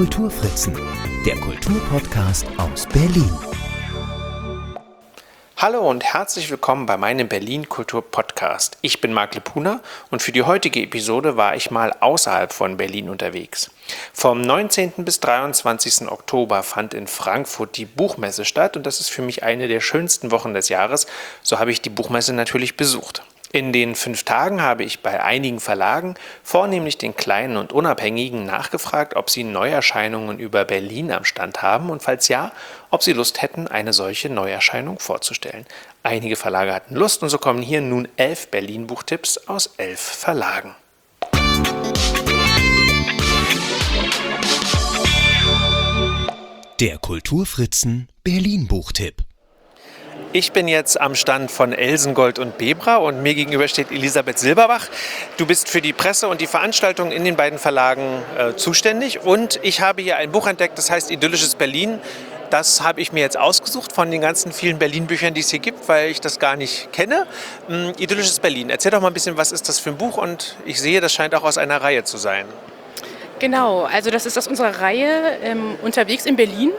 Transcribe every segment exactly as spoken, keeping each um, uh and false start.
Kulturfritzen, der Kulturpodcast aus Berlin. Hallo und herzlich willkommen bei meinem Berlin Kultur Podcast. Ich bin Marc Lepuna und für die heutige Episode war ich mal außerhalb von Berlin unterwegs. Vom neunzehnten bis dreiundzwanzigsten Oktober fand in Frankfurt die Buchmesse statt und das ist für mich eine der schönsten Wochen des Jahres. So habe ich die Buchmesse natürlich besucht. In den fünf Tagen habe ich bei einigen Verlagen, vornehmlich den kleinen und unabhängigen, nachgefragt, ob sie Neuerscheinungen über Berlin am Stand haben und falls ja, ob sie Lust hätten, eine solche Neuerscheinung vorzustellen. Einige Verlage hatten Lust und so kommen hier nun elf Berlin-Buchtipps aus elf Verlagen. Der Kulturfritzen Berlin-Buchtipp. Ich bin jetzt am Stand von Elsengold und Bebra und mir gegenüber steht Elisabeth Silberbach. Du bist für die Presse und die Veranstaltung in den beiden Verlagen äh, zuständig und ich habe hier ein Buch entdeckt, das heißt Idyllisches Berlin. Das habe ich mir jetzt ausgesucht von den ganzen vielen Berlin-Büchern, die es hier gibt, weil ich das gar nicht kenne. Ähm, Idyllisches Berlin. Erzähl doch mal ein bisschen, was ist das für ein Buch und ich sehe, das scheint auch aus einer Reihe zu sein. Genau, also das ist aus unserer Reihe ähm, Unterwegs in Berlin.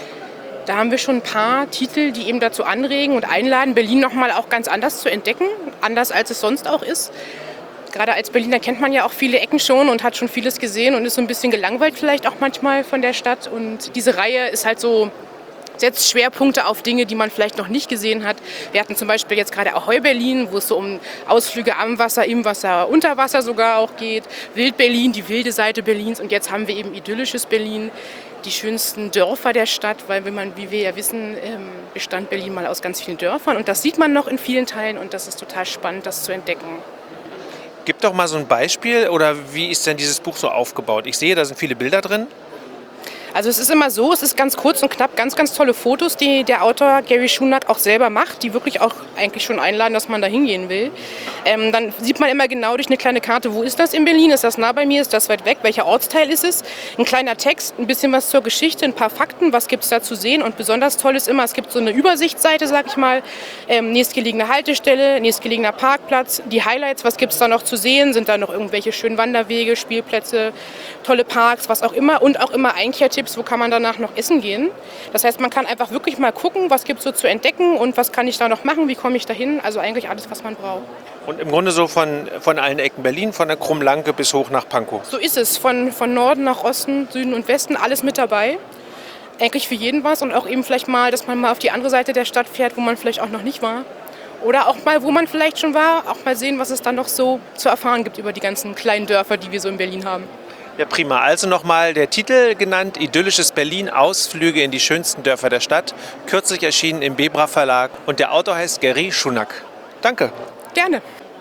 Da haben wir schon ein paar Titel, die eben dazu anregen und einladen, Berlin nochmal auch ganz anders zu entdecken, anders als es sonst auch ist. Gerade als Berliner kennt man ja auch viele Ecken schon und hat schon vieles gesehen und ist so ein bisschen gelangweilt vielleicht auch manchmal von der Stadt. Und diese Reihe ist halt so, setzt Schwerpunkte auf Dinge, die man vielleicht noch nicht gesehen hat. Wir hatten zum Beispiel jetzt gerade Ahoi Berlin, wo es so um Ausflüge am Wasser, im Wasser, unter Wasser sogar auch geht. Wild Berlin, die wilde Seite Berlins und jetzt haben wir eben Idyllisches Berlin. Die schönsten Dörfer der Stadt, weil wenn man, wie wir ja wissen, bestand Berlin mal aus ganz vielen Dörfern und das sieht man noch in vielen Teilen und das ist total spannend, das zu entdecken. Gib doch mal so ein Beispiel oder wie ist denn dieses Buch so aufgebaut? Ich sehe, da sind viele Bilder drin. Also es ist immer so, es ist ganz kurz und knapp, ganz, ganz tolle Fotos, die der Autor Gary Schunack auch selber macht, die wirklich auch eigentlich schon einladen, dass man da hingehen will. Ähm, dann sieht man immer genau durch eine kleine Karte, wo ist das in Berlin, ist das nah bei mir, ist das weit weg, welcher Ortsteil ist es. Ein kleiner Text, ein bisschen was zur Geschichte, ein paar Fakten, was gibt es da zu sehen und besonders toll ist immer, es gibt so eine Übersichtsseite, sag ich mal, ähm, nächstgelegene Haltestelle, nächstgelegener Parkplatz, die Highlights, was gibt es da noch zu sehen, sind da noch irgendwelche schönen Wanderwege, Spielplätze, tolle Parks, was auch immer und auch immer Einkehrtipps, wo kann man danach noch essen gehen. Das heißt, man kann einfach wirklich mal gucken, was gibt es so zu entdecken und was kann ich da noch machen, wie komme ich da hin. Also eigentlich alles, was man braucht. Und im Grunde so von, von allen Ecken Berlin, von der Krummlanke bis hoch nach Pankow. So ist es, von, von Norden nach Osten, Süden und Westen, alles mit dabei. Eigentlich für jeden was und auch eben vielleicht mal, dass man mal auf die andere Seite der Stadt fährt, wo man vielleicht auch noch nicht war. Oder auch mal, wo man vielleicht schon war, auch mal sehen, was es da noch so zu erfahren gibt über die ganzen kleinen Dörfer, die wir so in Berlin haben. Ja, prima. Also nochmal der Titel genannt, Idyllisches Berlin, Ausflüge in die schönsten Dörfer der Stadt, kürzlich erschienen im Bebra Verlag und der Autor heißt Gary Schunack. Danke. Gerne.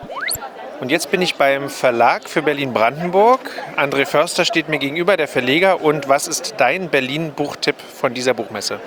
Und jetzt bin ich beim Verlag für Berlin-Brandenburg. André Förster steht mir gegenüber, der Verleger. Und was ist dein Berlin-Buchtipp von dieser Buchmesse?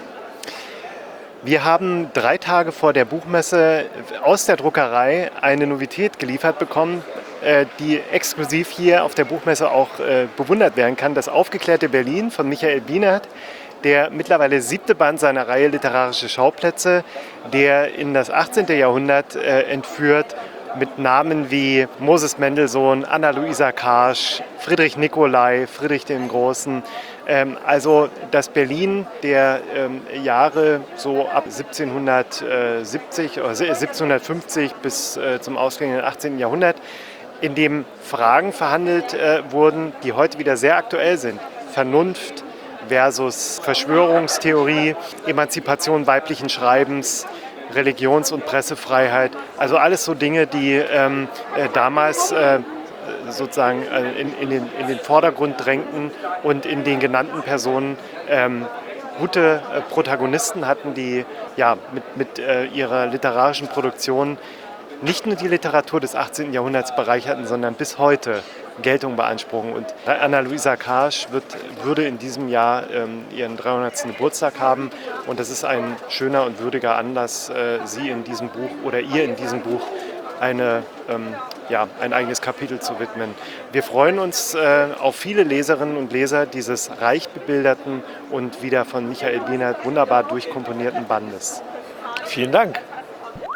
Wir haben drei Tage vor der Buchmesse aus der Druckerei eine Novität geliefert bekommen, die exklusiv hier auf der Buchmesse auch bewundert werden kann. Das aufgeklärte Berlin von Michael Bienert, der mittlerweile siebte Band seiner Reihe Literarische Schauplätze, der in das achtzehnte Jahrhundert entführt mit Namen wie Moses Mendelssohn, Anna-Luisa Karsch, Friedrich Nicolai, Friedrich dem Großen. Also das Berlin der Jahre so ab siebzehnhundertsiebzig oder siebzehnhundertfünfzig bis zum ausgehenden achtzehnten Jahrhundert, in dem Fragen verhandelt wurden, die heute wieder sehr aktuell sind. Vernunft versus Verschwörungstheorie, Emanzipation weiblichen Schreibens, Religions- und Pressefreiheit. Also alles so Dinge, die ähm, äh, damals äh, sozusagen äh, in, in, den, in den Vordergrund drängten und in den genannten Personen ähm, gute äh, Protagonisten hatten, die ja, mit, mit äh, ihrer literarischen Produktion nicht nur die Literatur des achtzehnten Jahrhunderts bereicherten, sondern bis heute Geltung beanspruchen. Und Anna-Luisa Karsch wird, würde in diesem Jahr ähm, ihren dreihundertsten Geburtstag haben. Und das ist ein schöner und würdiger Anlass, äh, sie in diesem Buch oder ihr in diesem Buch eine, ähm, ja, ein eigenes Kapitel zu widmen. Wir freuen uns äh, auf viele Leserinnen und Leser dieses reich bebilderten und wieder von Michael Bienert wunderbar durchkomponierten Bandes. Vielen Dank.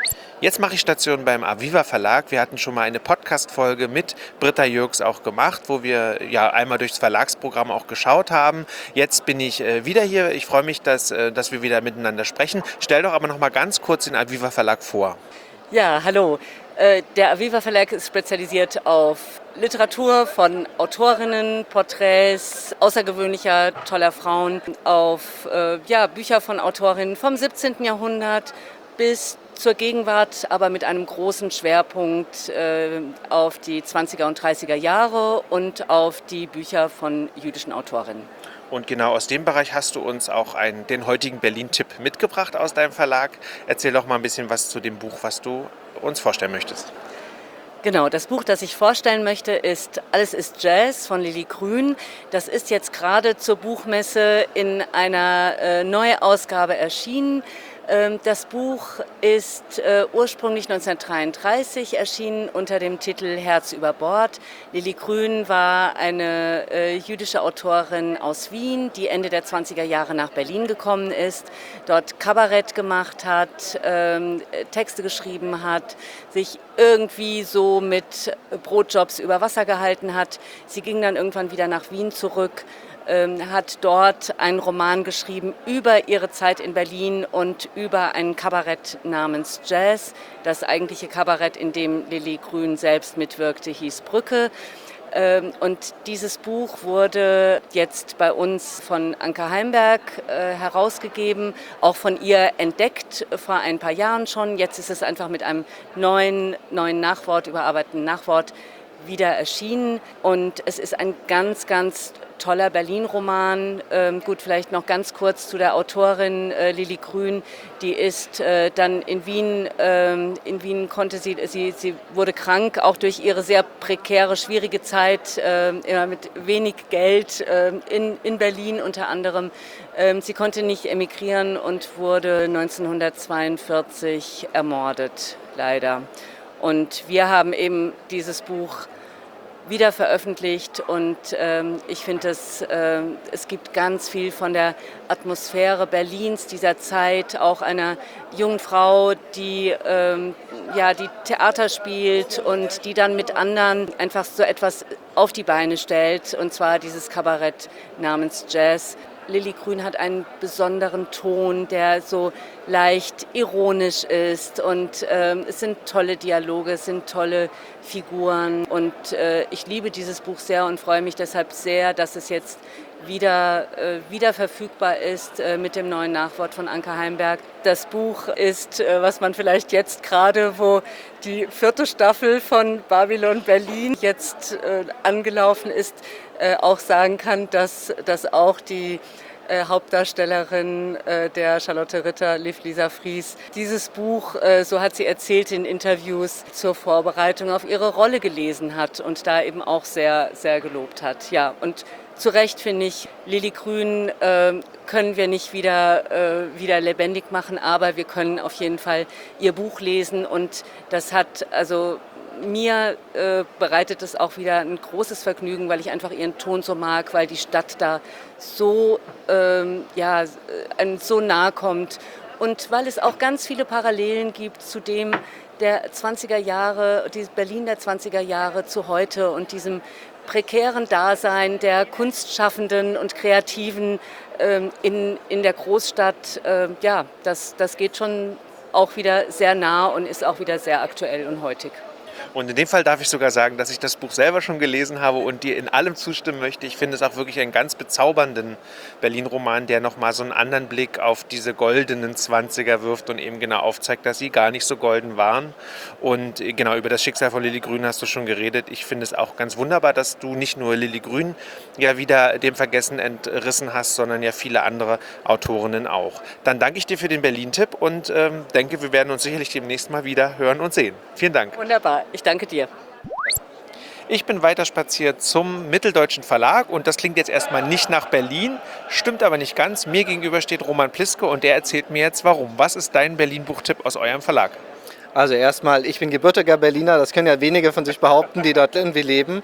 Jetzt mache ich Station beim Aviva Verlag. Wir hatten schon mal eine Podcast-Folge mit Britta Jürgs auch gemacht, wo wir ja einmal durchs Verlagsprogramm auch geschaut haben. Jetzt bin ich äh, wieder hier. Ich freue mich, dass, äh, dass wir wieder miteinander sprechen. Stell doch aber noch mal ganz kurz den Aviva Verlag vor. Ja, hallo. Der Aviva Verlag ist spezialisiert auf Literatur von Autorinnen, Porträts außergewöhnlicher, toller Frauen, auf äh, ja, Bücher von Autorinnen vom siebzehnten Jahrhundert bis zur Gegenwart, aber mit einem großen Schwerpunkt äh, auf die zwanziger und dreißiger Jahre und auf die Bücher von jüdischen Autorinnen. Und genau aus dem Bereich hast du uns auch einen, den heutigen Berlin-Tipp mitgebracht aus deinem Verlag. Erzähl doch mal ein bisschen was zu dem Buch, was du uns vorstellen möchtest. Genau, das Buch, das ich vorstellen möchte, ist Alles ist Jazz von Lilli Grün. Das ist jetzt gerade zur Buchmesse in einer äh, Neuausgabe erschienen. Ähm, das Buch ist äh, ursprünglich neunzehnhundertdreiunddreißig erschienen unter dem Titel Herz über Bord. Lilli Grün war eine äh, jüdische Autorin aus Wien, die Ende der zwanziger Jahre nach Berlin gekommen ist, dort Kabarett gemacht hat, ähm, Texte geschrieben hat, sich irgendwie so mit Brotjobs über Wasser gehalten hat. Sie ging dann irgendwann wieder nach Wien zurück, ähm, hat dort einen Roman geschrieben über ihre Zeit in Berlin und über ein Kabarett namens Jazz. Das eigentliche Kabarett, in dem Lilli Grün selbst mitwirkte, hieß Brücke. Und dieses Buch wurde jetzt bei uns von Anke Heimberg äh, herausgegeben, auch von ihr entdeckt vor ein paar Jahren schon. Jetzt ist es einfach mit einem neuen, neuen Nachwort, überarbeiteten Nachwort wieder erschienen. Und es ist ein ganz, ganz toller Berlin-Roman. Ähm, gut, vielleicht noch ganz kurz zu der Autorin äh, Lilli Grün. Die ist äh, dann in Wien, ähm, in Wien konnte sie, sie, sie wurde krank, auch durch ihre sehr prekäre, schwierige Zeit, äh, immer mit wenig Geld äh, in, in Berlin unter anderem. Ähm, sie konnte nicht emigrieren und wurde neunzehnhundertzweiundvierzig ermordet, leider. Und wir haben eben dieses Buch wieder veröffentlicht und ähm, ich finde, es, äh, es gibt ganz viel von der Atmosphäre Berlins dieser Zeit, auch einer jungen Frau, die, ähm, ja, die Theater spielt und die dann mit anderen einfach so etwas auf die Beine stellt, und zwar dieses Kabarett namens Jazz. Lilli Grün hat einen besonderen Ton, der so leicht ironisch ist, und ähm, es sind tolle Dialoge, es sind tolle Figuren, und äh, ich liebe dieses Buch sehr und freue mich deshalb sehr, dass es jetzt wieder, äh, wieder verfügbar ist äh, mit dem neuen Nachwort von Anke Heimberg. Das Buch ist, äh, was man vielleicht jetzt gerade, wo die vierte Staffel von Babylon Berlin jetzt äh, angelaufen ist, äh, auch sagen kann, dass, dass auch die Äh, Hauptdarstellerin äh, der Charlotte Ritter, Liv Lisa Fries, dieses Buch, äh, so hat sie erzählt in Interviews, zur Vorbereitung auf ihre Rolle gelesen hat und da eben auch sehr, sehr gelobt hat. Ja, und zu Recht finde ich, Lilli Grün äh, können wir nicht wieder, äh, wieder lebendig machen, aber wir können auf jeden Fall ihr Buch lesen, und das hat also mir äh, bereitet es auch wieder ein großes Vergnügen, weil ich einfach ihren Ton so mag, weil die Stadt da so, ähm, ja, einem so nahe kommt, und weil es auch ganz viele Parallelen gibt zu dem der zwanziger Jahre, die Berlin der zwanziger Jahre zu heute und diesem prekären Dasein der Kunstschaffenden und Kreativen ähm, in, in der Großstadt. Äh, ja, das, das geht schon auch wieder sehr nah und ist auch wieder sehr aktuell und heutig. Und in dem Fall darf ich sogar sagen, dass ich das Buch selber schon gelesen habe und dir in allem zustimmen möchte. Ich finde es auch wirklich einen ganz bezaubernden Berlin-Roman, der nochmal so einen anderen Blick auf diese goldenen Zwanziger wirft und eben genau aufzeigt, dass sie gar nicht so golden waren. Und genau, über das Schicksal von Lilli Grün hast du schon geredet. Ich finde es auch ganz wunderbar, dass du nicht nur Lilli Grün ja wieder dem Vergessen entrissen hast, sondern ja viele andere Autorinnen auch. Dann danke ich dir für den Berlin-Tipp und ähm, denke, wir werden uns sicherlich demnächst mal wieder hören und sehen. Vielen Dank. Wunderbar. Ich danke dir. Ich bin weiter spaziert zum Mitteldeutschen Verlag und das klingt jetzt erstmal nicht nach Berlin, stimmt aber nicht ganz. Mir gegenüber steht Roman Pliske und der erzählt mir jetzt warum. Was ist dein Berlin-Buchtipp aus eurem Verlag? Also erstmal, ich bin gebürtiger Berliner, das können ja wenige von sich behaupten, die dort irgendwie leben.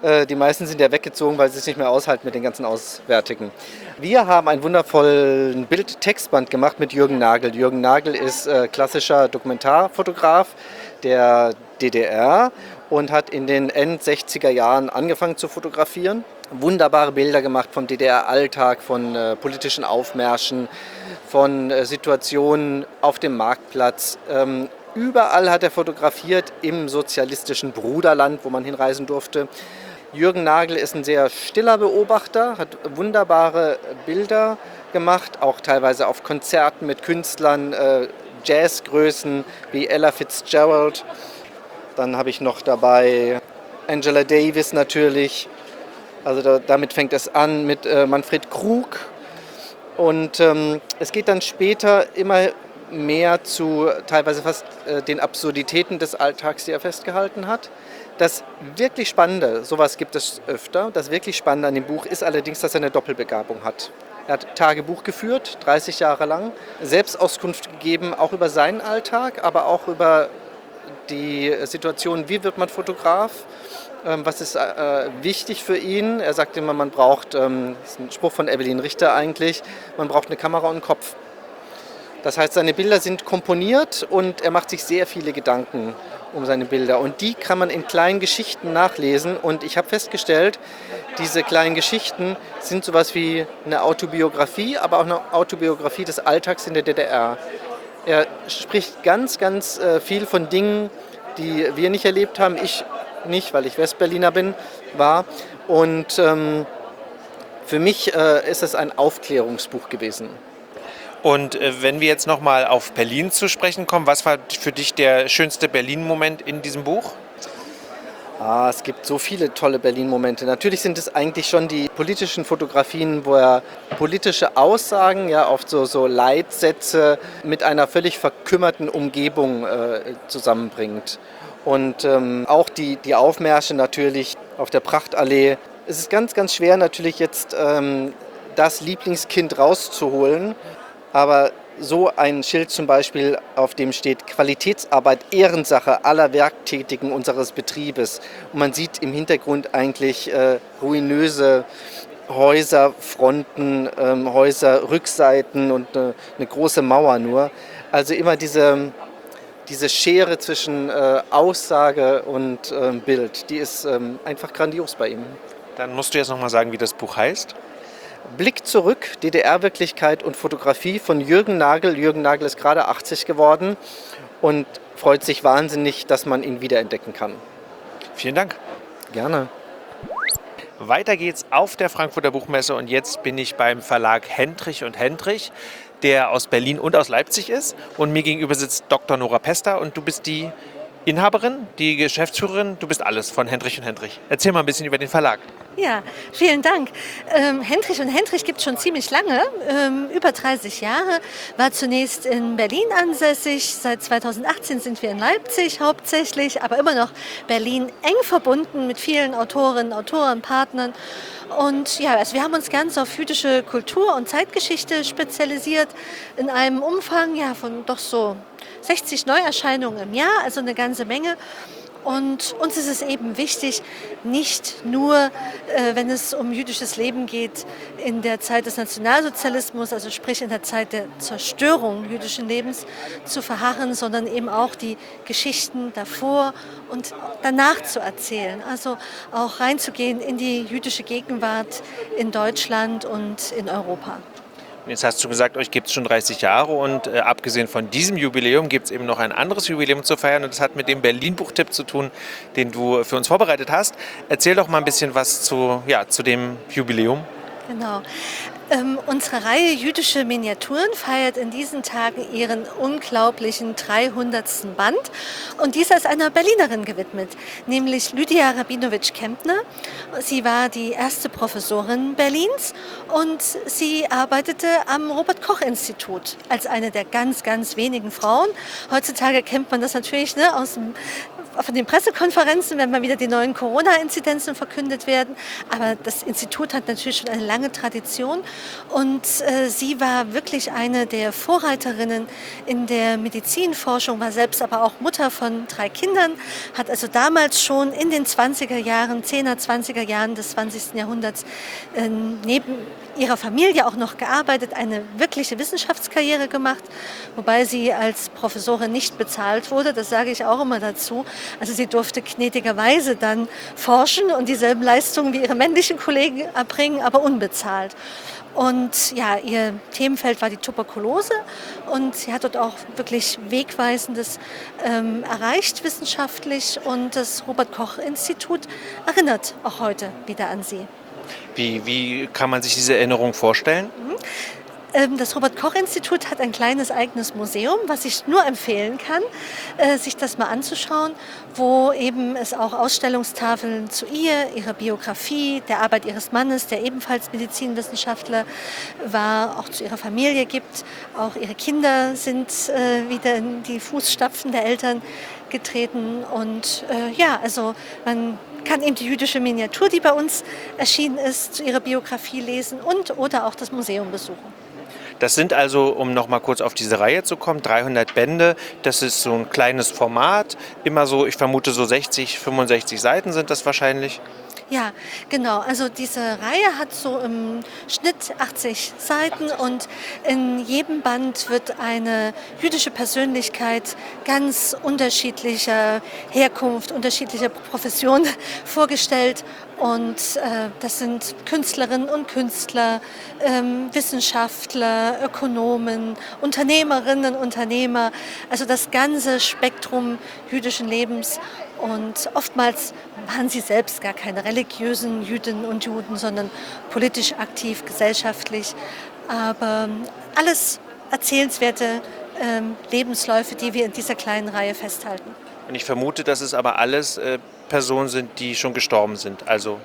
Äh, die meisten sind ja weggezogen, weil sie es nicht mehr aushalten mit den ganzen Auswärtigen. Wir haben einen wundervollen Bild-Textband gemacht mit Jürgen Nagel. Jürgen Nagel ist äh, klassischer Dokumentarfotograf der D D R und hat in den End-sechziger Jahren angefangen zu fotografieren. Wunderbare Bilder gemacht vom D D R-Alltag, von äh, politischen Aufmärschen, von äh, Situationen auf dem Marktplatz. Ähm, überall hat er fotografiert im sozialistischen Bruderland, wo man hinreisen durfte. Jürgen Nagel ist ein sehr stiller Beobachter, hat wunderbare Bilder gemacht, auch teilweise auf Konzerten mit Künstlern, äh, Jazzgrößen wie Ella Fitzgerald. Dann habe ich noch dabei Angela Davis natürlich. Also da, damit fängt es an mit äh, Manfred Krug. Und ähm, es geht dann später immer mehr zu teilweise fast äh, den Absurditäten des Alltags, die er festgehalten hat. Das wirklich Spannende, sowas gibt es öfter, das wirklich Spannende an dem Buch ist allerdings, dass er eine Doppelbegabung hat. Er hat Tagebuch geführt, dreißig Jahre lang, Selbstauskunft gegeben, auch über seinen Alltag, aber auch über die Situation, wie wird man Fotograf, ähm, was ist äh, wichtig für ihn. Er sagt immer, man braucht, ähm, das ist ein Spruch von Evelyn Richter eigentlich, man braucht eine Kamera und einen Kopf. Das heißt, seine Bilder sind komponiert und er macht sich sehr viele Gedanken um seine Bilder. Und die kann man in kleinen Geschichten nachlesen. Und ich habe festgestellt, diese kleinen Geschichten sind sowas wie eine Autobiografie, aber auch eine Autobiografie des Alltags in der D D R. Er spricht ganz, ganz viel von Dingen, die wir nicht erlebt haben. Ich nicht, weil ich Westberliner bin, war. Und ähm, für mich äh, ist es ein Aufklärungsbuch gewesen. Und äh, wenn wir jetzt nochmal auf Berlin zu sprechen kommen, was war für dich der schönste Berlin-Moment in diesem Buch? Ah, es gibt so viele tolle Berlin-Momente. Natürlich sind es eigentlich schon die politischen Fotografien, wo er politische Aussagen, ja, oft so, so Leitsätze mit einer völlig verkümmerten Umgebung äh, zusammenbringt. Und ähm, auch die, die Aufmärsche natürlich auf der Prachtallee. Es ist ganz, ganz schwer natürlich jetzt ähm, das Lieblingskind rauszuholen. Aber so ein Schild zum Beispiel, auf dem steht Qualitätsarbeit, Ehrensache aller Werktätigen unseres Betriebes. Und man sieht im Hintergrund eigentlich äh, ruinöse Häuserfronten, ähm, Häuserrückseiten und äh, eine große Mauer nur. Also immer diese, diese Schere zwischen äh, Aussage und äh, Bild, die ist ähm, einfach grandios bei ihm. Dann musst du jetzt nochmal sagen, wie das Buch heißt. Blick zurück, D D R-Wirklichkeit und Fotografie von Jürgen Nagel. Jürgen Nagel ist gerade achtzig geworden und freut sich wahnsinnig, dass man ihn wiederentdecken kann. Vielen Dank. Gerne. Weiter geht's auf der Frankfurter Buchmesse und jetzt bin ich beim Verlag Hendrich und Hendrich, der aus Berlin und aus Leipzig ist. Und mir gegenüber sitzt Doktor Nora Pester und du bist die Inhaberin, die Geschäftsführerin, du bist alles von Hendrich und Hendrich. Erzähl mal ein bisschen über den Verlag. Ja, vielen Dank. Ähm, Hendrich und Hendrich gibt es schon ziemlich lange, ähm, über dreißig Jahre. War zunächst in Berlin ansässig, seit zweitausendachtzehn sind wir in Leipzig hauptsächlich, aber immer noch Berlin eng verbunden mit vielen Autorinnen, Autoren, Partnern. Und ja, also wir haben uns ganz auf jüdische Kultur und Zeitgeschichte spezialisiert, in einem Umfang ja, von doch so sechzig Neuerscheinungen im Jahr, also eine ganze Menge. Und uns ist es eben wichtig, nicht nur, äh, wenn es um jüdisches Leben geht, in der Zeit des Nationalsozialismus, also sprich in der Zeit der Zerstörung jüdischen Lebens, zu verharren, sondern eben auch die Geschichten davor und danach zu erzählen. Also auch reinzugehen in die jüdische Gegenwart in Deutschland und in Europa. Jetzt hast du gesagt, euch gibt es schon dreißig Jahre und äh, abgesehen von diesem Jubiläum gibt es eben noch ein anderes Jubiläum zu feiern und das hat mit dem Berlin-Buchtipp zu tun, den du für uns vorbereitet hast. Erzähl doch mal ein bisschen was zu, ja, zu dem Jubiläum. Genau. Ähm, unsere Reihe Jüdische Miniaturen feiert in diesen Tagen ihren unglaublichen dreihundertsten Band und dieser ist einer Berlinerin gewidmet, nämlich Lydia Rabinowitsch-Kempner. Sie war die erste Professorin Berlins und sie arbeitete am Robert-Koch-Institut als eine der ganz, ganz wenigen Frauen. Heutzutage kennt man das natürlich, ne, aus dem von den Pressekonferenzen, wenn mal wieder die neuen Corona-Inzidenzen verkündet werden. Aber das Institut hat natürlich schon eine lange Tradition und äh, sie war wirklich eine der Vorreiterinnen in der Medizinforschung, war selbst aber auch Mutter von drei Kindern, hat also damals schon in den zwanziger Jahren, zehner, zwanziger Jahren des zwanzigsten Jahrhunderts äh, neben ihrer Familie auch noch gearbeitet, eine wirkliche Wissenschaftskarriere gemacht, wobei sie als Professorin nicht bezahlt wurde, das sage ich auch immer dazu. Also sie durfte gnädigerweise dann forschen und dieselben Leistungen wie ihre männlichen Kollegen erbringen, aber unbezahlt. Und ja, ihr Themenfeld war die Tuberkulose und sie hat dort auch wirklich Wegweisendes ähm, erreicht wissenschaftlich und das Robert-Koch-Institut erinnert auch heute wieder an sie. Wie, wie kann man sich diese Erinnerung vorstellen? Das Robert-Koch-Institut hat ein kleines eigenes Museum, was ich nur empfehlen kann, sich das mal anzuschauen, wo eben es auch Ausstellungstafeln zu ihr, ihrer Biografie, der Arbeit ihres Mannes, der ebenfalls Medizinwissenschaftler war, auch zu ihrer Familie gibt. Auch ihre Kinder sind wieder in die Fußstapfen der Eltern getreten. Und ja, also man kann eben die jüdische Miniatur, die bei uns erschienen ist, zu ihrer Biografie lesen und oder auch das Museum besuchen. Das sind also, um noch mal kurz auf diese Reihe zu kommen, dreihundert Bände. Das ist so ein kleines Format, immer so, ich vermute so sechzig, fünfundsechzig Seiten sind das wahrscheinlich. Ja, genau. Also diese Reihe hat so im Schnitt achtzig Seiten und in jedem Band wird eine jüdische Persönlichkeit ganz unterschiedlicher Herkunft, unterschiedlicher Profession vorgestellt. Und äh, das sind Künstlerinnen und Künstler, ähm, Wissenschaftler, Ökonomen, Unternehmerinnen, Unternehmer, also das ganze Spektrum jüdischen Lebens. Und oftmals waren sie selbst gar keine religiösen Jüdinnen und Juden, sondern politisch aktiv, gesellschaftlich. Aber alles erzählenswerte ähm, Lebensläufe, die wir in dieser kleinen Reihe festhalten. Und ich vermute, dass es aber alles äh, Personen sind, die schon gestorben sind. Also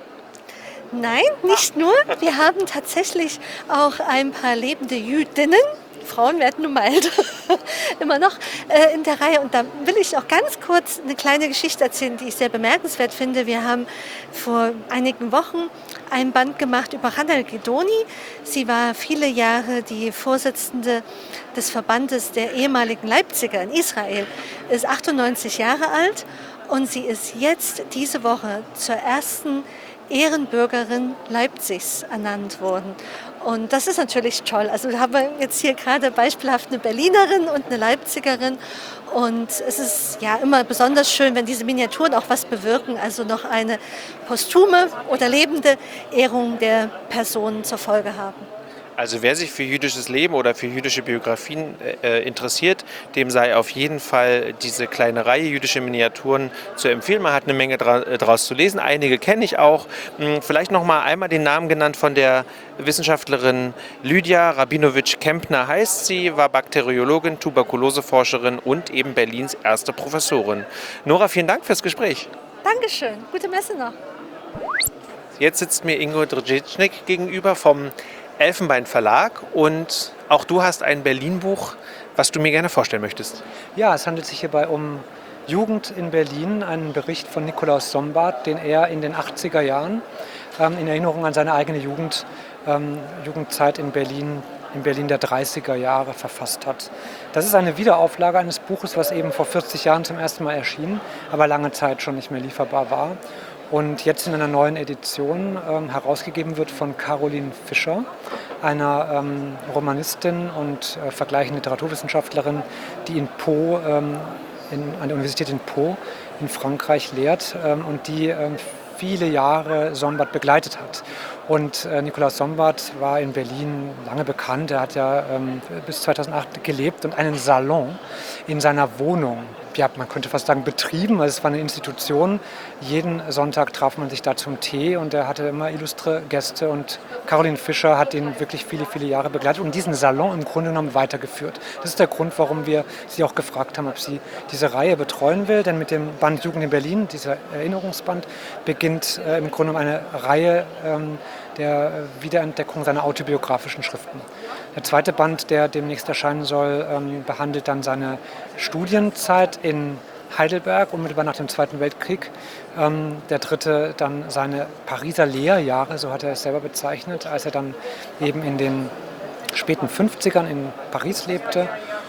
Nein, nicht nur. Wir haben tatsächlich auch ein paar lebende Jüdinnen. Frauen werden nun mal älter, immer noch äh, in der Reihe. Und da will ich auch ganz kurz eine kleine Geschichte erzählen, die ich sehr bemerkenswert finde. Wir haben vor einigen Wochen ein Band gemacht über Hannah Gidoni. Sie war viele Jahre die Vorsitzende des Verbandes der ehemaligen Leipziger in Israel, ist achtundneunzig Jahre alt und sie ist jetzt diese Woche zur ersten Ehrenbürgerin Leipzigs ernannt worden. Und das ist natürlich toll. Also da haben wir jetzt hier gerade beispielhaft eine Berlinerin und eine Leipzigerin. Und es ist ja immer besonders schön, wenn diese Miniaturen auch was bewirken. Also noch eine posthume oder lebende Ehrung der Personen zur Folge haben. Also wer sich für jüdisches Leben oder für jüdische Biografien äh, interessiert, dem sei auf jeden Fall diese kleine Reihe jüdische Miniaturen zu empfehlen. Man hat eine Menge dra- draus zu lesen. Einige kenne ich auch. Hm, vielleicht noch mal einmal den Namen genannt von der Wissenschaftlerin Lydia Rabinowitsch-Kempner heißt sie, war Bakteriologin, Tuberkuloseforscherin und eben Berlins erste Professorin. Nora, vielen Dank fürs Gespräch. Dankeschön. Gute Messe noch. Jetzt sitzt mir Ingo Drzeschnik gegenüber vom Elfenbein Verlag und auch du hast ein Berlin-Buch, was du mir gerne vorstellen möchtest. Ja, es handelt sich hierbei um Jugend in Berlin, einen Bericht von Nikolaus Sombart, den er in den achtziger Jahren ähm, in Erinnerung an seine eigene Jugend, ähm, Jugendzeit in Berlin, in Berlin der dreißiger Jahre verfasst hat. Das ist eine Wiederauflage eines Buches, was eben vor vierzig Jahren zum ersten Mal erschien, aber lange Zeit schon nicht mehr lieferbar war. Und jetzt in einer neuen Edition ähm, herausgegeben wird von Caroline Fischer, einer ähm, Romanistin und äh, vergleichende Literaturwissenschaftlerin, die in Pau, ähm, in, an der Universität in Pau in Frankreich lehrt ähm, und die ähm, viele Jahre Sombart begleitet hat. Und äh, Nikolaus Sombart war in Berlin lange bekannt. Er hat ja ähm, bis zweitausendacht gelebt und einen Salon in seiner Wohnung, ja, man könnte fast sagen betrieben, also es war eine Institution. Jeden Sonntag traf man sich da zum Tee und er hatte immer illustre Gäste und Caroline Fischer hat ihn wirklich viele, viele Jahre begleitet und diesen Salon im Grunde genommen weitergeführt. Das ist der Grund, warum wir sie auch gefragt haben, ob sie diese Reihe betreuen will, denn mit dem Band Jugend in Berlin, dieser Erinnerungsband, beginnt äh, im Grunde genommen eine Reihe ähm, der Wiederentdeckung seiner autobiografischen Schriften. Der zweite Band, der demnächst erscheinen soll, ähm, behandelt dann seine Studienzeit in Heidelberg, unmittelbar nach dem Zweiten Weltkrieg. Ähm, der dritte dann seine Pariser Lehrjahre, so hat er es selber bezeichnet, als er dann eben in den späten fünfzigern in Paris lebte.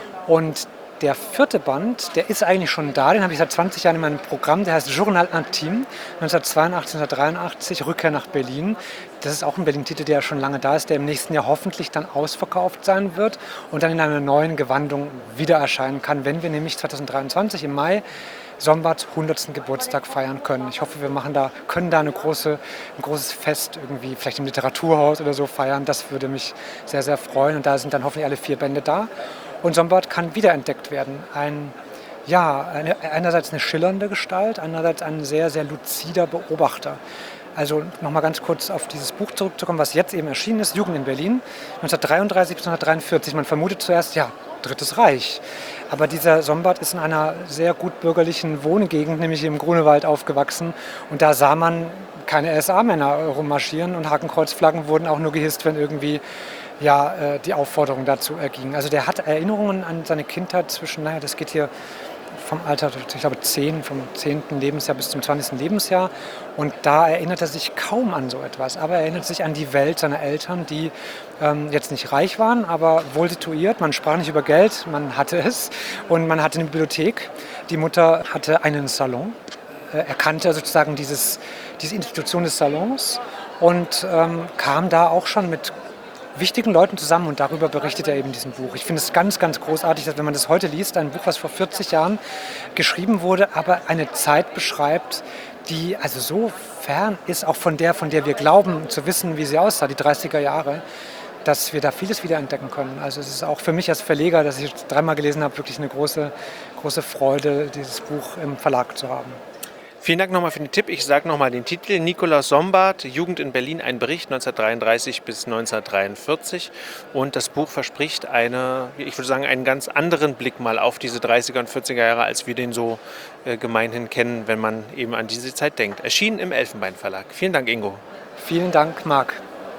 Und der vierte Band, der ist eigentlich schon da, den habe ich seit zwanzig Jahren in meinem Programm, der heißt Journal Intime, neunzehnhundertzweiundachtzig, neunzehnhundertdreiundachtzig, Rückkehr nach Berlin. Das ist auch ein Berlin-Titel, der schon lange da ist, der im nächsten Jahr hoffentlich dann ausverkauft sein wird und dann in einer neuen Gewandung wieder erscheinen kann, wenn wir nämlich zweitausenddreiundzwanzig im Mai Sombarts hundertsten Geburtstag feiern können. Ich hoffe, wir machen da, können da eine große, ein großes Fest irgendwie, vielleicht im Literaturhaus oder so feiern. Das würde mich sehr, sehr freuen. Und da sind dann hoffentlich alle vier Bände da. Und Sombart kann wiederentdeckt werden. Ein, ja, eine, einerseits eine schillernde Gestalt, andererseits ein sehr, sehr luzider Beobachter. Also nochmal ganz kurz auf dieses Buch zurückzukommen, was jetzt eben erschienen ist, Jugend in Berlin, neunzehnhundertdreiunddreißig bis neunzehnhundertdreiundvierzig. Man vermutet zuerst, ja, Drittes Reich. Aber dieser Sombart ist in einer sehr gut bürgerlichen Wohngegend, nämlich im Grunewald, aufgewachsen. Und da sah man keine S A-Männer rummarschieren und Hakenkreuzflaggen wurden auch nur gehisst, wenn irgendwie ja, äh, die Aufforderung dazu erging. Also der hat Erinnerungen an seine Kindheit zwischen, naja, das geht hier vom Alter, ich glaube zehn, vom zehnten Lebensjahr bis zum zwanzigsten Lebensjahr. Und da erinnert er sich kaum an so etwas. Aber er erinnert sich an die Welt seiner Eltern, die ähm, jetzt nicht reich waren, aber wohl situiert. Man sprach nicht über Geld, man hatte es. Und man hatte eine Bibliothek. Die Mutter hatte einen Salon. Äh, er kannte sozusagen dieses, diese Institution des Salons und ähm, kam da auch schon mit wichtigen Leuten zusammen und darüber berichtet er eben in diesem Buch. Ich finde es ganz, ganz großartig, dass wenn man das heute liest, ein Buch, was vor vierzig Jahren geschrieben wurde, aber eine Zeit beschreibt, die also so fern ist, auch von der, von der wir glauben zu wissen, wie sie aussah, die dreißiger Jahre, dass wir da vieles wiederentdecken können. Also es ist auch für mich als Verleger, das ich dreimal gelesen habe, wirklich eine große, große Freude, dieses Buch im Verlag zu haben. Vielen Dank nochmal für den Tipp. Ich sage nochmal den Titel. Nikolaus Sombart, Jugend in Berlin, ein Bericht neunzehnhundertdreiunddreißig bis neunzehnhundertdreiundvierzig. Und das Buch verspricht eine, ich würde sagen, einen ganz anderen Blick mal auf diese dreißiger und vierziger Jahre, als wir den so äh, gemeinhin kennen, wenn man eben an diese Zeit denkt. Erschienen im Elfenbein Verlag. Vielen Dank, Ingo. Vielen Dank, Marc.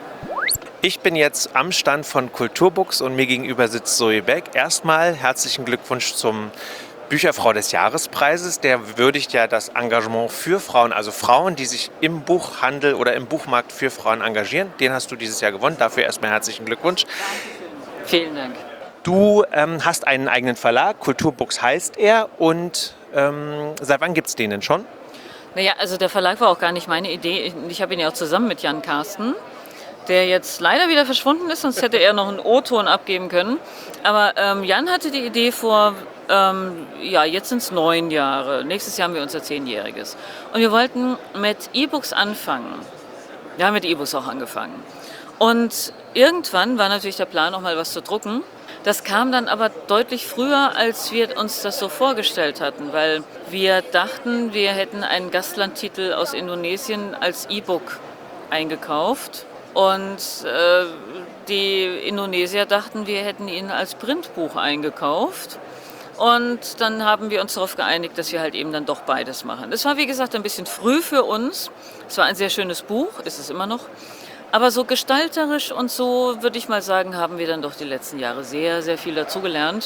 Ich bin jetzt am Stand von Kulturbooks und mir gegenüber sitzt Zoe Beck. Erstmal herzlichen Glückwunsch zum Bücherfrau des Jahrespreises, der würdigt ja das Engagement für Frauen, also Frauen, die sich im Buchhandel oder im Buchmarkt für Frauen engagieren. Den hast du dieses Jahr gewonnen, dafür erstmal herzlichen Glückwunsch. Vielen Dank. Du ähm, hast einen eigenen Verlag, Kulturbooks heißt er, und ähm, seit wann gibt es den denn schon? Naja, also der Verlag war auch gar nicht meine Idee. Ich, ich habe ihn ja auch zusammen mit Jan Karsten, der jetzt leider wieder verschwunden ist, sonst hätte er noch einen O-Ton abgeben können. Aber ähm, Jan hatte die Idee vor, ähm, ja, jetzt sind es neun Jahre. Nächstes Jahr haben wir unser Zehnjähriges. Und wir wollten mit E-Books anfangen. Wir haben mit E-Books auch angefangen. Und irgendwann war natürlich der Plan, noch mal was zu drucken. Das kam dann aber deutlich früher, als wir uns das so vorgestellt hatten, weil wir dachten, wir hätten einen Gastlandtitel aus Indonesien als E-Book eingekauft. Und äh, die Indonesier dachten, wir hätten ihn als Printbuch eingekauft. Und dann haben wir uns darauf geeinigt, dass wir halt eben dann doch beides machen. Das war, wie gesagt, ein bisschen früh für uns. Es war ein sehr schönes Buch, ist es immer noch. Aber so gestalterisch und so, würde ich mal sagen, haben wir dann doch die letzten Jahre sehr, sehr viel dazugelernt.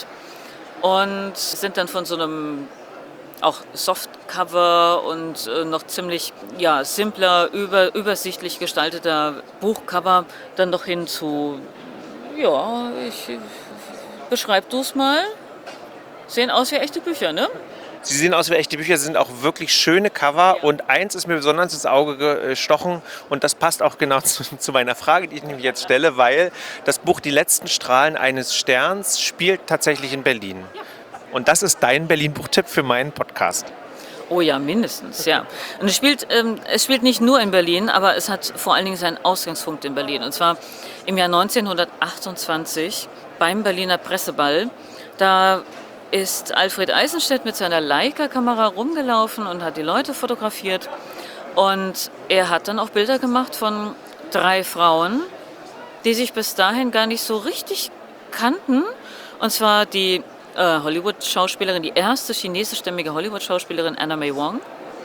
Und sind dann von so einem auch Softcover und äh, noch ziemlich ja, simpler, über, übersichtlich gestalteter Buchcover dann doch hin zu, ja, ich, beschreib du es mal, sehen aus wie echte Bücher, ne? Sie sehen aus wie echte Bücher, sind auch wirklich schöne Cover, und eins ist mir besonders ins Auge gestochen, und das passt auch genau zu, zu meiner Frage, die ich nämlich jetzt stelle, weil das Buch Die letzten Strahlen eines Sterns spielt tatsächlich in Berlin. Und das ist dein Berlin-Buchtipp für meinen Podcast. Oh ja, mindestens, ja. Und es spielt, ähm, es spielt nicht nur in Berlin, aber es hat vor allen Dingen seinen Ausgangspunkt in Berlin. Und zwar im Jahr neunzehnhundertachtundzwanzig beim Berliner Presseball. Da ist Alfred Eisenstedt mit seiner Leica-Kamera rumgelaufen und hat die Leute fotografiert. Und er hat dann auch Bilder gemacht von drei Frauen, die sich bis dahin gar nicht so richtig kannten. Und zwar die äh, Hollywood-Schauspielerin, die erste chinesischstämmige Hollywood-Schauspielerin Anna May Wong,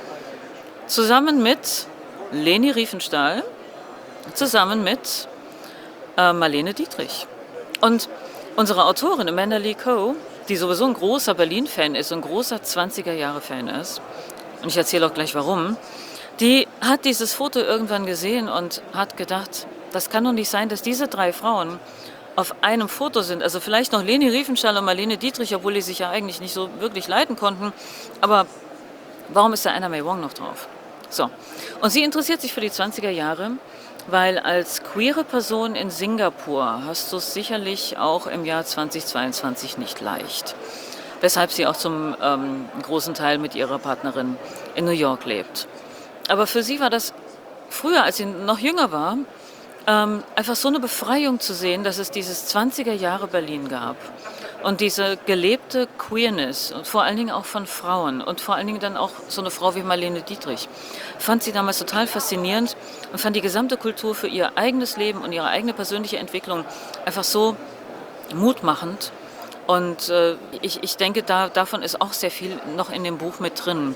zusammen mit Leni Riefenstahl, zusammen mit äh, Marlene Dietrich. Und unsere Autorin Amanda Lee Coe die sowieso ein großer Berlin-Fan ist, ein großer zwanziger-Jahre-Fan ist, und ich erzähle auch gleich warum, die hat dieses Foto irgendwann gesehen und hat gedacht, das kann doch nicht sein, dass diese drei Frauen auf einem Foto sind. Also vielleicht noch Leni Riefenstahl und Marlene Dietrich, obwohl die sich ja eigentlich nicht so wirklich leiten konnten. Aber warum ist da Anna May Wong noch drauf? So. Und sie interessiert sich für die zwanziger Jahre, weil als queere Person in Singapur hast du es sicherlich auch im Jahr zweitausendzweiundzwanzig nicht leicht. Weshalb sie auch zum ähm, großen Teil mit ihrer Partnerin in New York lebt. Aber für sie war das früher, als sie noch jünger war, ähm, einfach so eine Befreiung zu sehen, dass es dieses zwanziger Jahre Berlin gab. Und diese gelebte Queerness, und vor allen Dingen auch von Frauen und vor allen Dingen dann auch so eine Frau wie Marlene Dietrich, fand sie damals total faszinierend und fand die gesamte Kultur für ihr eigenes Leben und ihre eigene persönliche Entwicklung einfach so mutmachend. Und äh, ich, ich denke, da, davon ist auch sehr viel noch in dem Buch mit drin.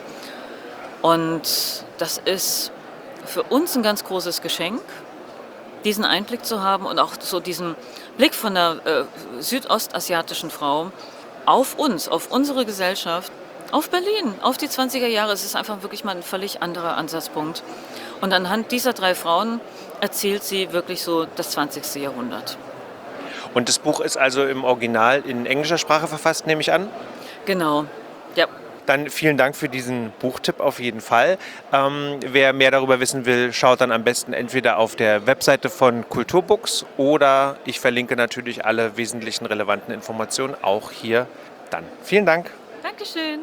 Und das ist für uns ein ganz großes Geschenk, diesen Einblick zu haben und auch so diesen Blick von einer äh, südostasiatischen Frau auf uns, auf unsere Gesellschaft, auf Berlin, auf die zwanziger Jahre. Es ist einfach wirklich mal ein völlig anderer Ansatzpunkt. Und anhand dieser drei Frauen erzählt sie wirklich so das zwanzigste Jahrhundert. Und das Buch ist also im Original in englischer Sprache verfasst, nehme ich an? Genau, ja. Dann vielen Dank für diesen Buchtipp auf jeden Fall. Ähm, wer mehr darüber wissen will, schaut dann am besten entweder auf der Webseite von Kulturbooks oder ich verlinke natürlich alle wesentlichen relevanten Informationen auch hier dann. Vielen Dank. Dankeschön.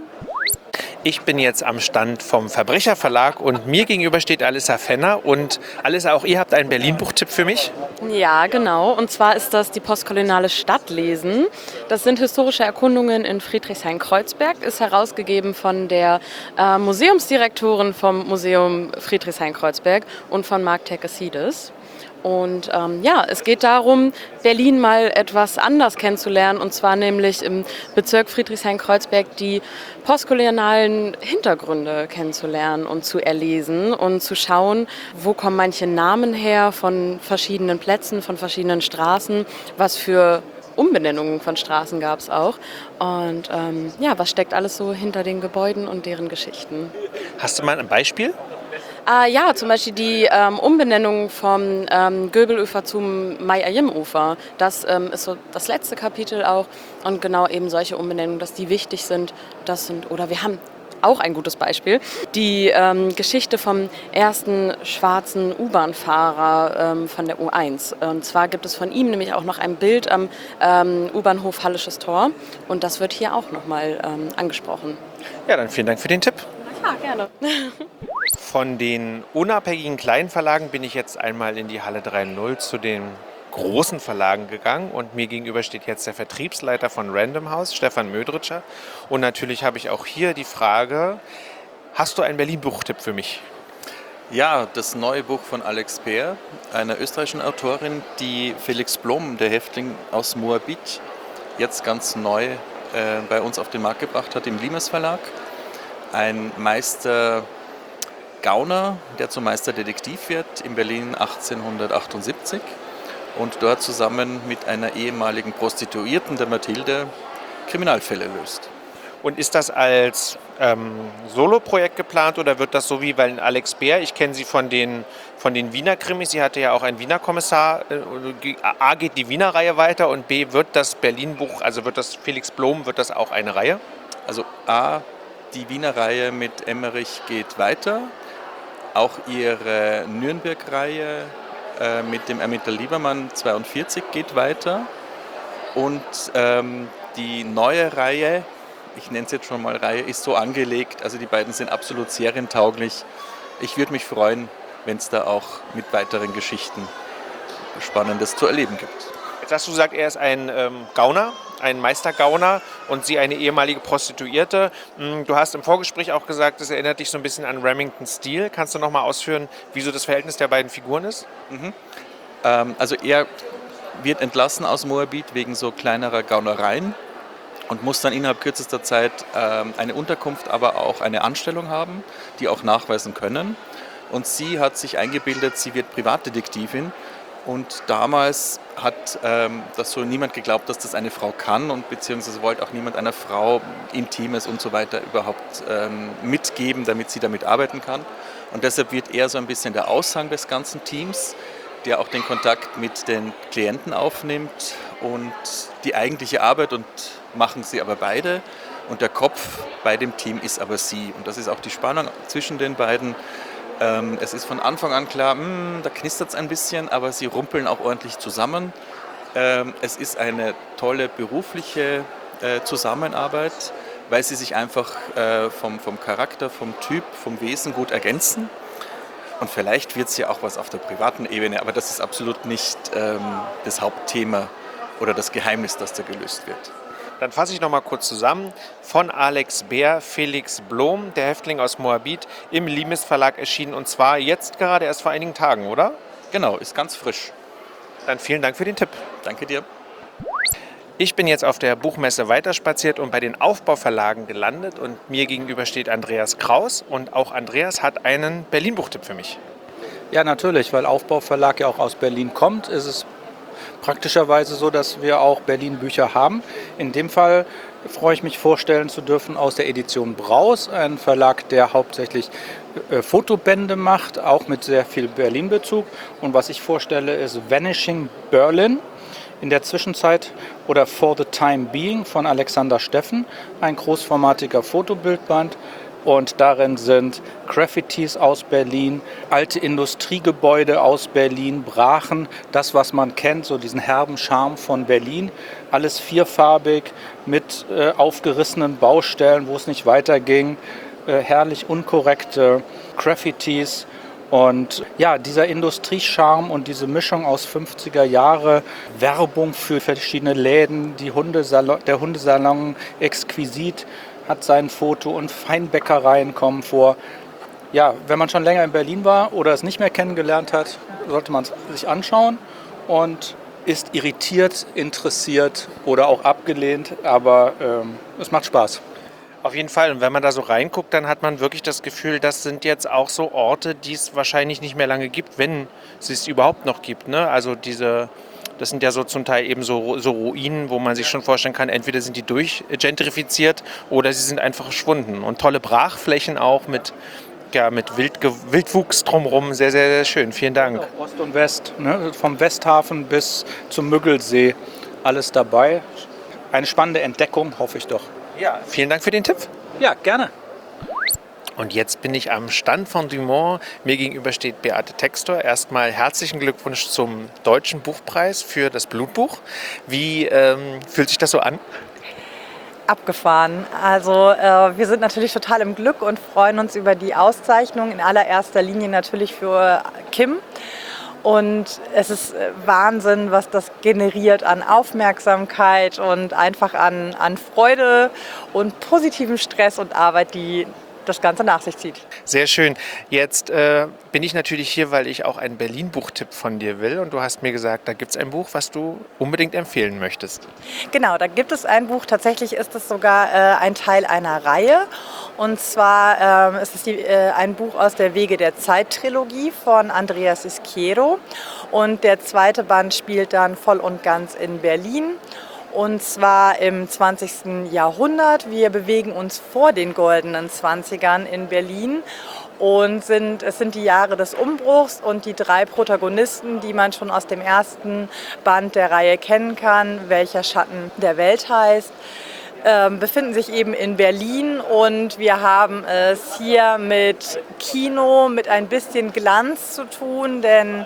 Ich bin jetzt am Stand vom Verbrecherverlag und mir gegenüber steht Alissa Fenner. Und Alissa, auch ihr habt einen Berlin-Buchtipp für mich? Ja, genau. Und zwar ist das die postkoloniale Stadtlesen. Das sind historische Erkundungen in Friedrichshain-Kreuzberg. Ist herausgegeben von der äh, Museumsdirektorin vom Museum Friedrichshain-Kreuzberg und von Mark Tekesides. Und ähm, ja, es geht darum, Berlin mal etwas anders kennenzulernen, und zwar nämlich im Bezirk Friedrichshain-Kreuzberg die postkolonialen Hintergründe kennenzulernen und zu erlesen und zu schauen, wo kommen manche Namen her von verschiedenen Plätzen, von verschiedenen Straßen, was für Umbenennungen von Straßen gab es auch. Und ähm, ja, was steckt alles so hinter den Gebäuden und deren Geschichten. Hast du mal ein Beispiel? Ah, ja, zum Beispiel die ähm, Umbenennung vom ähm, Göbelufer zum Mai-Ayim-Ufer. Das ähm, ist so das letzte Kapitel auch. Und genau eben solche Umbenennungen, dass die wichtig sind. Das sind, oder wir haben auch ein gutes Beispiel, die ähm, Geschichte vom ersten schwarzen U-Bahn-Fahrer ähm, von der U eins. Und zwar gibt es von ihm nämlich auch noch ein Bild am ähm, U-Bahnhof Hallisches Tor. Und das wird hier auch nochmal ähm, angesprochen. Ja, dann vielen Dank für den Tipp. Ja, gerne. Von den unabhängigen kleinen Verlagen bin ich jetzt einmal in die Halle drei null zu den großen Verlagen gegangen und mir gegenüber steht jetzt der Vertriebsleiter von Random House, Stefan Mödritscher. Und natürlich habe ich auch hier die Frage, hast du einen Berlin-Buchtipp für mich? Ja, das neue Buch von Alex Peer, einer österreichischen Autorin, die Felix Blom, der Häftling aus Moabit, jetzt ganz neu äh, bei uns auf den Markt gebracht hat im Limes Verlag. Ein Meister Gauner, der zum Meisterdetektiv wird in Berlin achtzehnhundertachtundsiebzig und dort zusammen mit einer ehemaligen Prostituierten, der Mathilde, Kriminalfälle löst. Und ist das als ähm, Solo-Projekt geplant oder wird das so wie, weil Alex Beer, ich kenne sie von den, von den Wiener Krimis, sie hatte ja auch einen Wiener Kommissar, äh, A geht die Wiener Reihe weiter und B wird das Berlin-Buch, also wird das Felix Blom, wird das auch eine Reihe? Also A, die Wiener Reihe mit Emmerich geht weiter. Auch ihre Nürnberg-Reihe äh, mit dem Ermittler Liebermann zweiundvierzig geht weiter. Und ähm, die neue Reihe, ich nenne es jetzt schon mal Reihe, ist so angelegt, also die beiden sind absolut serientauglich. Ich würde mich freuen, wenn es da auch mit weiteren Geschichten Spannendes zu erleben gibt. Jetzt hast du gesagt, er ist ein ähm, Gauner, ein Meistergauner und sie eine ehemalige Prostituierte. Du hast im Vorgespräch auch gesagt, das erinnert dich so ein bisschen an Remington Steele. Kannst du noch mal ausführen, wie so das Verhältnis der beiden Figuren ist? Mhm. Ähm, also er wird entlassen aus Moabit wegen so kleinerer Gaunereien und muss dann innerhalb kürzester Zeit ähm, eine Unterkunft, aber auch eine Anstellung haben, die auch nachweisen können. Und sie hat sich eingebildet, sie wird Privatdetektivin Und damals hat ähm, das so niemand geglaubt, dass das eine Frau kann und beziehungsweise wollte auch niemand einer Frau Intimes und so weiter überhaupt ähm, mitgeben, damit sie damit arbeiten kann. Und deshalb wird er so ein bisschen der Aushang des ganzen Teams, der auch den Kontakt mit den Klienten aufnimmt und die eigentliche Arbeit und machen sie aber beide. Und der Kopf bei dem Team ist aber sie. Und das ist auch die Spannung zwischen den beiden. Ähm, es ist von Anfang an klar, mh, da knistert es ein bisschen, aber sie rumpeln auch ordentlich zusammen. Ähm, es ist eine tolle berufliche äh, Zusammenarbeit, weil sie sich einfach äh, vom, vom Charakter, vom Typ, vom Wesen gut ergänzen. Und vielleicht wird es ja auch was auf der privaten Ebene, aber das ist absolut nicht ähm, das Hauptthema oder das Geheimnis, das da gelöst wird. Dann fasse ich noch mal kurz zusammen. Von Alex Bär, Felix Blom, der Häftling aus Moabit, im Limes Verlag erschienen und zwar jetzt gerade erst vor einigen Tagen, oder? Genau, ist ganz frisch. Dann vielen Dank für den Tipp. Danke dir. Ich bin jetzt auf der Buchmesse weiterspaziert und bei den Aufbauverlagen gelandet und mir gegenüber steht Andreas Kraus und auch Andreas hat einen Berlin-Buchtipp für mich. Ja, natürlich, weil Aufbauverlag ja auch aus Berlin kommt, ist es praktischerweise so, dass wir auch Berlin-Bücher haben. In dem Fall freue ich mich vorstellen zu dürfen aus der Edition Braus, ein Verlag, der hauptsächlich äh, Fotobände macht, auch mit sehr viel Berlin-Bezug. Und was ich vorstelle, ist Vanishing Berlin in der Zwischenzeit oder For the Time Being von Alexander Steffen, ein großformatiger Fotobildband. Und darin sind Graffitis aus Berlin, alte Industriegebäude aus Berlin, Brachen, das, was man kennt, so diesen herben Charme von Berlin. Alles vierfarbig mit äh, aufgerissenen Baustellen, wo es nicht weiterging, äh, herrlich unkorrekte Graffitis. Und ja, dieser Industriecharme und diese Mischung aus fünfziger Jahre, Werbung für verschiedene Läden, die Hundesalon, der Hundesalon exquisit, hat sein Foto und Feinbäckereien kommen vor. Ja, wenn man schon länger in Berlin war oder es nicht mehr kennengelernt hat, sollte man es sich anschauen und ist irritiert, interessiert oder auch abgelehnt, aber ähm, es macht Spaß. Auf jeden Fall. Und wenn man da so reinguckt, dann hat man wirklich das Gefühl, das sind jetzt auch so Orte, die es wahrscheinlich nicht mehr lange gibt, wenn es es überhaupt noch gibt. Ne? Also diese... Das sind ja so zum Teil eben so, so Ruinen, wo man sich schon vorstellen kann, entweder sind die durchgentrifiziert oder sie sind einfach verschwunden. Und tolle Brachflächen auch mit, ja, mit Wild, Wildwuchs drumherum. Sehr, sehr, sehr schön. Vielen Dank. Ost und West, ne? Vom Westhafen bis zum Müggelsee, alles dabei. Eine spannende Entdeckung, hoffe ich doch. Ja, vielen Dank für den Tipp. Ja, gerne. Und jetzt bin ich am Stand von Dumont. Mir gegenüber steht Beate Textor. Erstmal herzlichen Glückwunsch zum Deutschen Buchpreis für das Blutbuch. Wie ähm, fühlt sich das so an? Abgefahren. Also äh, wir sind natürlich total im Glück und freuen uns über die Auszeichnung. In allererster Linie natürlich für Kim. Und es ist Wahnsinn, was das generiert an Aufmerksamkeit und einfach an, an Freude und positiven Stress und Arbeit, die das Ganze nach sich zieht. Sehr schön. Jetzt äh, bin ich natürlich hier, weil ich auch einen Berlin-Buchtipp von dir will. Und du hast mir gesagt, da gibt es ein Buch, was du unbedingt empfehlen möchtest. Genau, da gibt es ein Buch. Tatsächlich ist es sogar äh, ein Teil einer Reihe. Und zwar äh, ist es die, äh, ein Buch aus der Wege der Zeit-Trilogie von Andreas Izquierdo. Und der zweite Band spielt dann voll und ganz in Berlin. Und zwar im zwanzigsten Jahrhundert. Wir bewegen uns vor den goldenen Zwanzigern in Berlin und sind, es sind die Jahre des Umbruchs und die drei Protagonisten, die man schon aus dem ersten Band der Reihe kennen kann, Welcher Schatten der Welt heißt, äh, befinden sich eben in Berlin und wir haben es hier mit Kino, mit ein bisschen Glanz zu tun, denn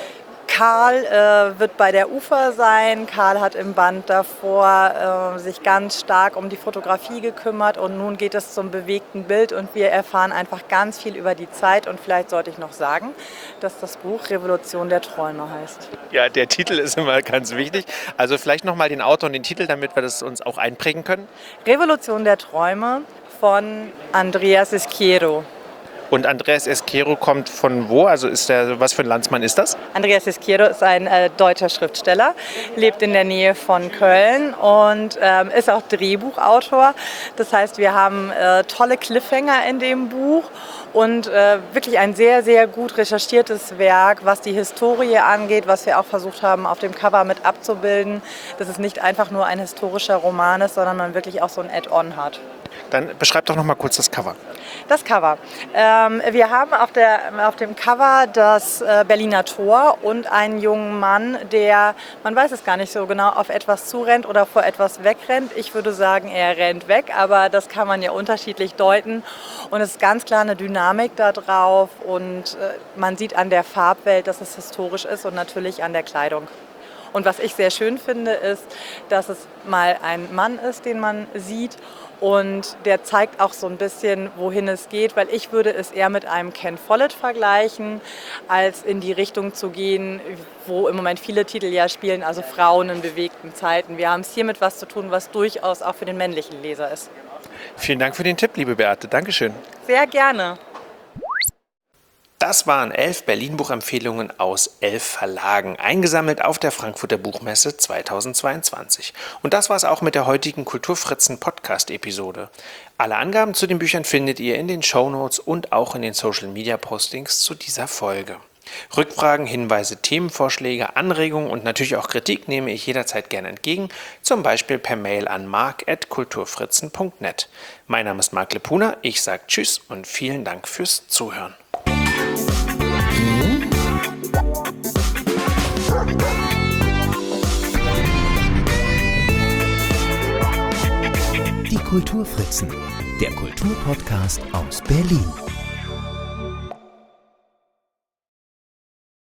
Karl äh, wird bei der Ufer sein. Karl hat im Band davor äh, sich ganz stark um die Fotografie gekümmert und nun geht es zum bewegten Bild und wir erfahren einfach ganz viel über die Zeit und vielleicht sollte ich noch sagen, dass das Buch Revolution der Träume heißt. Ja, der Titel ist immer ganz wichtig. Also vielleicht nochmal den Autor und den Titel, damit wir das uns auch einprägen können. Revolution der Träume von Andreas Izquierdo. Und Andreas Esquero kommt von wo? Also ist der, was für ein Landsmann ist das? Andreas Esquero ist ein äh, deutscher Schriftsteller, lebt in der Nähe von Köln und ähm, ist auch Drehbuchautor. Das heißt, wir haben äh, tolle Cliffhanger in dem Buch und äh, wirklich ein sehr, sehr gut recherchiertes Werk, was die Historie angeht, was wir auch versucht haben, auf dem Cover mit abzubilden, dass es nicht einfach nur ein historischer Roman ist, sondern man wirklich auch so ein Add-on hat. Dann beschreib doch noch mal kurz das Cover. Das Cover. Ähm, wir haben auf, der, auf dem Cover das äh, Berliner Tor und einen jungen Mann, der, man weiß es gar nicht so genau, auf etwas zurennt oder vor etwas wegrennt. Ich würde sagen, er rennt weg, aber das kann man ja unterschiedlich deuten. Und es ist ganz klar eine Dynamik da drauf und äh, man sieht an der Farbwelt, dass es historisch ist und natürlich an der Kleidung. Und was ich sehr schön finde, ist, dass es mal ein Mann ist, den man sieht. Und der zeigt auch so ein bisschen, wohin es geht, weil ich würde es eher mit einem Ken Follett vergleichen, als in die Richtung zu gehen, wo im Moment viele Titel ja spielen, also Frauen in bewegten Zeiten. Wir haben es hier mit was zu tun, was durchaus auch für den männlichen Leser ist. Vielen Dank für den Tipp, liebe Beate. Dankeschön. Sehr gerne. Das waren elf Berlin-Buchempfehlungen aus elf Verlagen, eingesammelt auf der Frankfurter Buchmesse zweitausendzweiundzwanzig. Und das war es auch mit der heutigen Kulturfritzen-Podcast-Episode. Alle Angaben zu den Büchern findet ihr in den Shownotes und auch in den Social-Media-Postings zu dieser Folge. Rückfragen, Hinweise, Themenvorschläge, Anregungen und natürlich auch Kritik nehme ich jederzeit gerne entgegen, zum Beispiel per Mail an mark at kulturfritzen punkt net. Mein Name ist Marc Lepuna, ich sage Tschüss und vielen Dank fürs Zuhören. Die Kulturfritzen, der Kulturpodcast aus Berlin.